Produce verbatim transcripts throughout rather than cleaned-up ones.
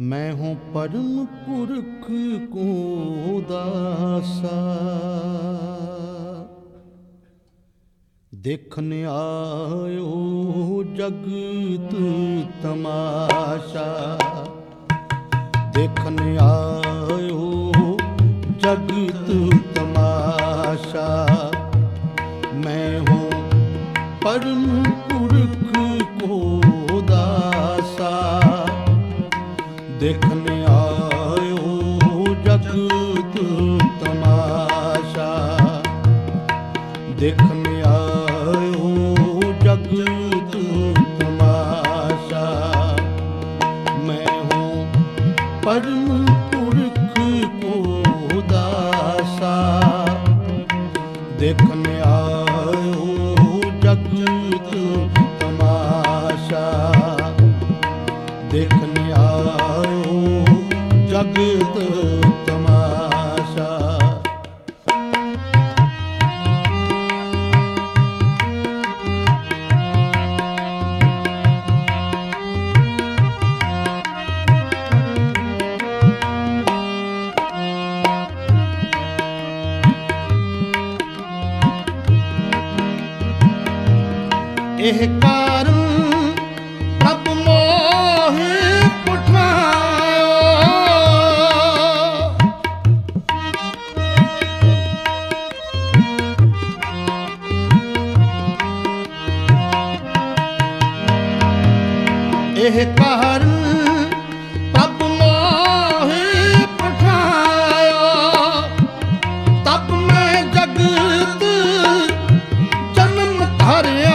मैं हूँ परम पुरख को दासा। देखने आयो जगत तमाशा, देखने आयो जगत तमाशा। मैं हूँ परम पुरख को दासा। देखने आयो जगत तमाशा, देखने आयो जगत तमाशा। मैं हूँ परम पुरख को दासा। देखने आयो जगत तमाशा, देखने आयो जगत तमाशा। एह कारण प्रभ मोह पुठायो। एह कारण प्रभ मोह पुठायो। तब मैं जगत जन्म धरया।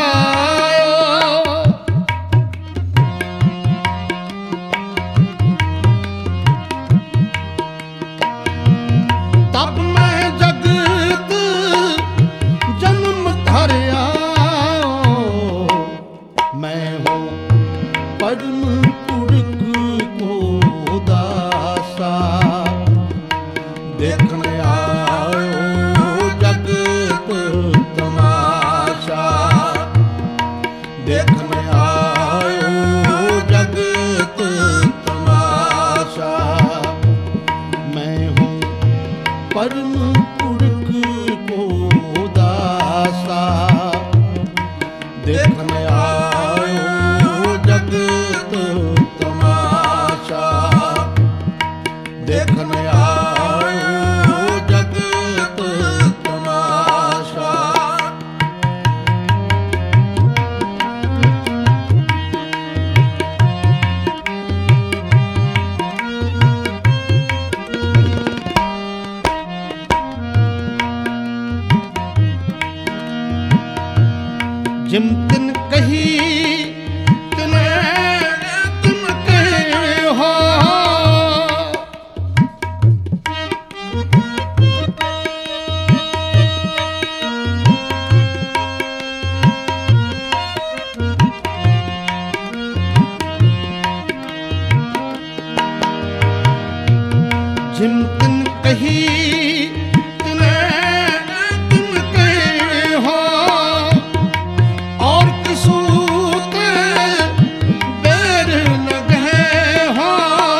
तब मैं जगत जन्म धरया। मैं हूँ परम पुरख को दासा। देखने आयो जगत तमाशा, देखने आयो जगत तमाशा। मैं हूँ परम पुरख को दासा। देखने आयो जगत तमाशा, देखने आयो जगत तमाशा। जिम तिन कही तिने तुम कहे हो। जिम तिन कही तिने तुम कहे हो। और किसूते बैर न गए हो।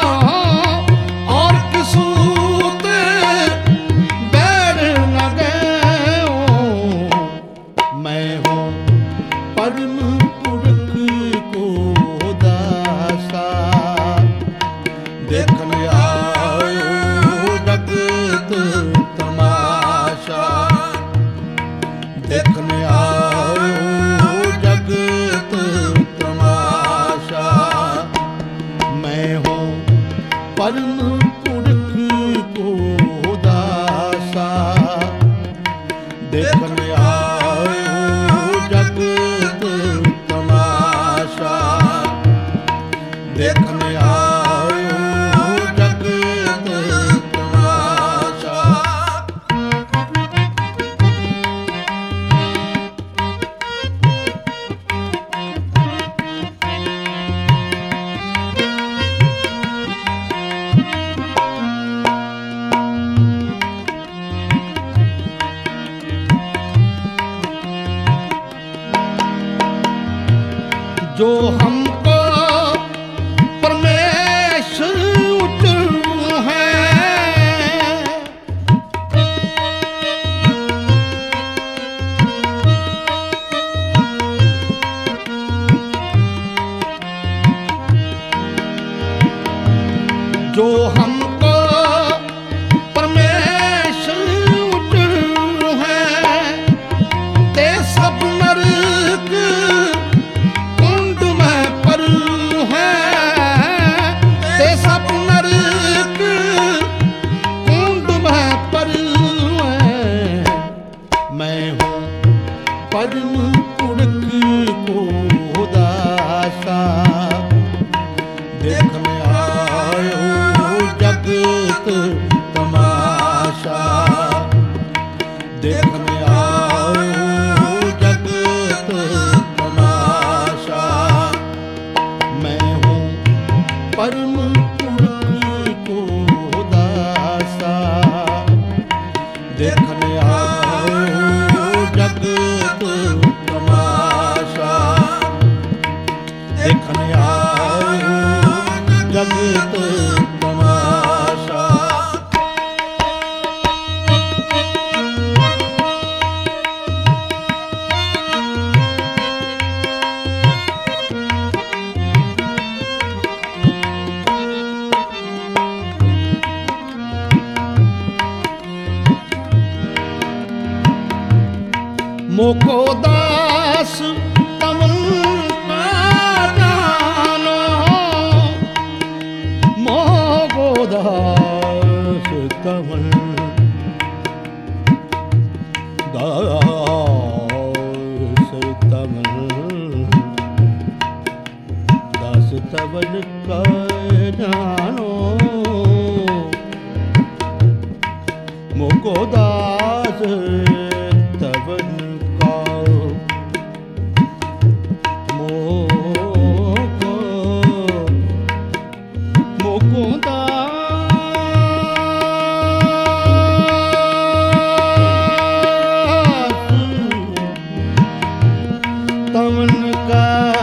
और किसूते बैर न गए हो। मैं हूँ परम पुरख को दासा। देखने आयो जगत तमाशा, देखने आयो जगत तमाशा। मैं हूँ परम पुरख को दासा। देखने आयो जगत तमाशा, देखने आयो जगत तमाशा। जो हमको परमेश्वर जो हमको परमेश्वर है ते सब नरक कुंड में पर है ते सब नरक कुंड में पर है मैं हूँ परम पुरख को दासा देखने आयो जगत तमाशा देखने आयो जगत तमाशा मैं हूँ परम पुरख को दासा देखने आयो जगत तमाशा देखने आयो जगत तमाशा मोको दास तमन का जानो मोको दास तमन दास तमन दास तमन का जानो मोको दास तमन तमन का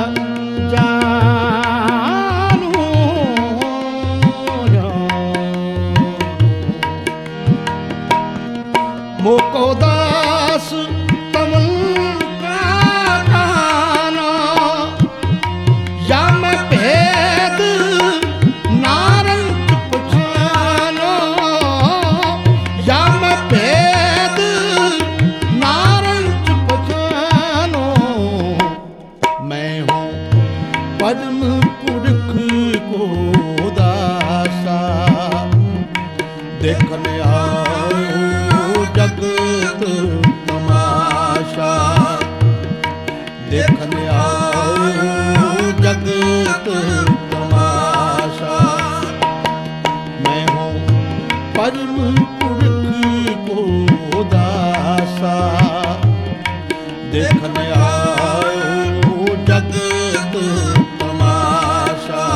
जानू मोको दास तमन का जाना या मैं भेद नारंग पछानो या मैं भेद नारंग पछानो मैं हूँ परम पुरख को दासा देखने आयो जगत तमाशा देखने आयो जगत तमाशा मैं हूँ परम पुरख को दासा देखने आयो जगत तमाशा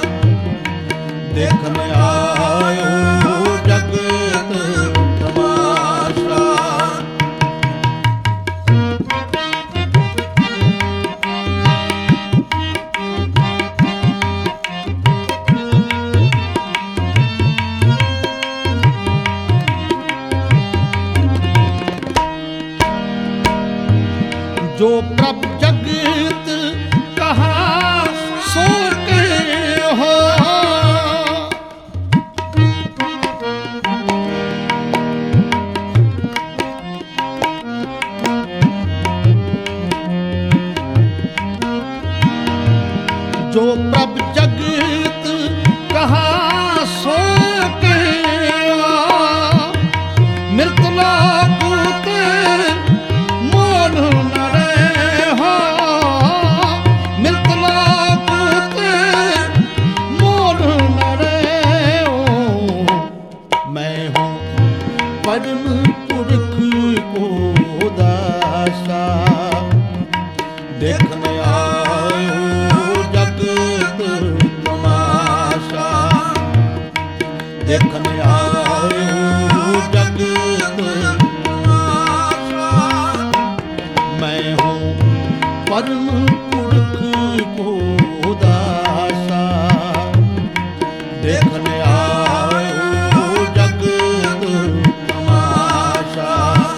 देखने आयो जगत तमाशा जो प्रभ जगत कहा सो के हो जो प्रभ जगत कहा सो के मृतला कूते मोल न रहे हो मृतला कूते मोल न रहे हो मैं हूँ परम पुरख को दासा देखने आयो जगत तमाशा देखने आयो जगत तमाशा मैं हूँ परम पुरख को दासा देखने आयो जगत तमाशा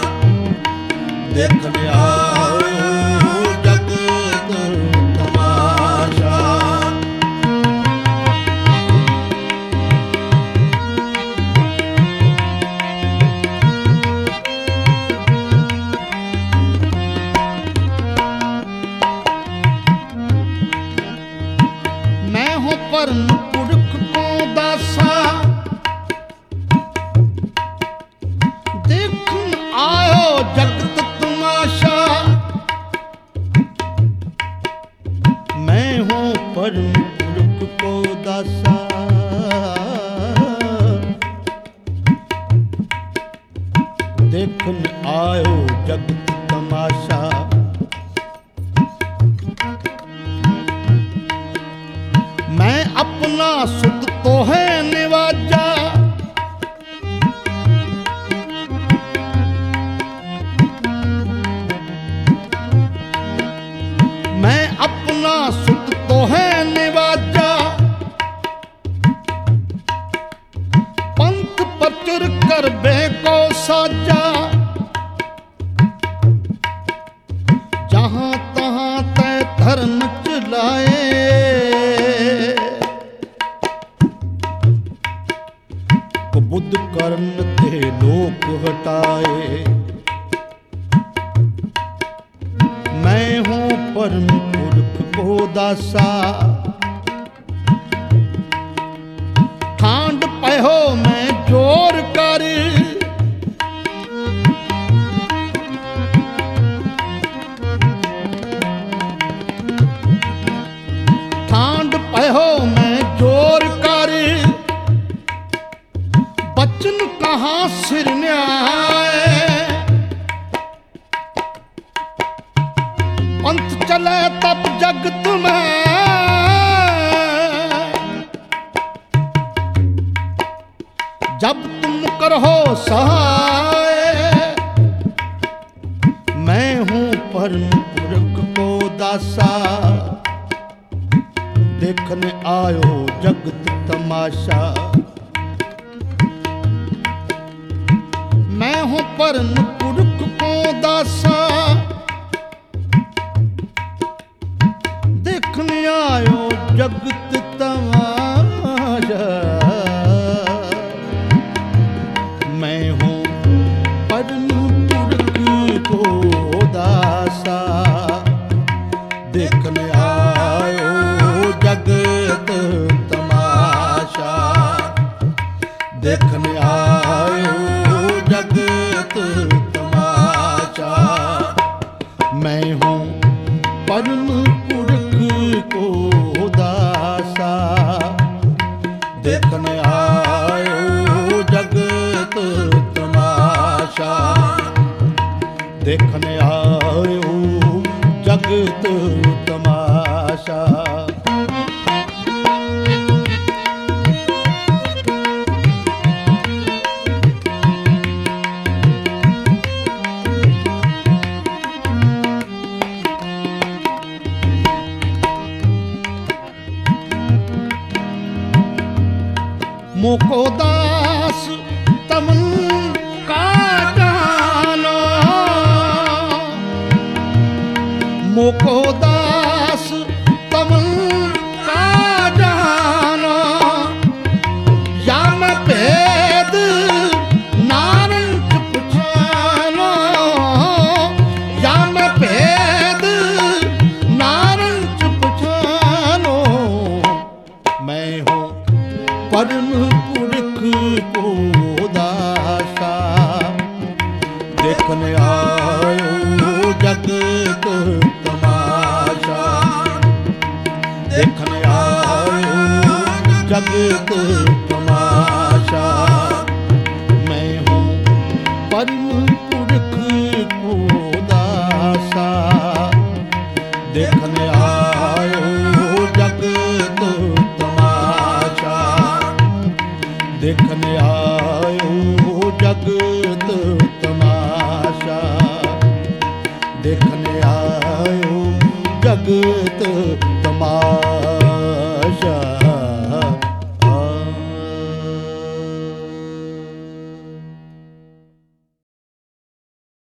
देखने आयो जगत तमाशा परम पुरख को दासा देखन आयो जगत तमाशा। मैं हूँ परम पुरख को दासा देखन आयो जगत तमाशा। मैं अपना सुत तो है निवाजा मैं अपना सुत तो है निवाजा। पंथ प्रचुर कर बे को साजा जहां तहां तय धर्म चलाए। बुद्ध कर्ण ते लोक हटाए। मैं हूँ परम पुरख को दासा ठांड पहो मैं जोर कर। ठांड पहो मैं जोर कर बचन कहाँ सिर न्याय। पंथ चले तब जगत में जब तुम करहो सहाय। मैं हूँ परम पुरख को दासा देखने आयो जगत तमाशा। मैं हूँ परम पुरख को दासा देखने आयो जगत तमाशा। मैं हूँ परम पुरख को दासा देखने आयो जगत तमाशा। देखने आयो जगत तमाशा। मैं हूँ परम पुरख को दासा देखने आयो जगत तमाशा। देखने आयो जगत तमाशा। मोको दास तमन का जाना। मोको दास तमन का जाना। या मैं भेद नारंग पुछाना। या मैं भेद नारंग पुछानो। मैं हूँ परम पुरख को दासा देखने आयो जगत तमाशा। देखने आयो जगत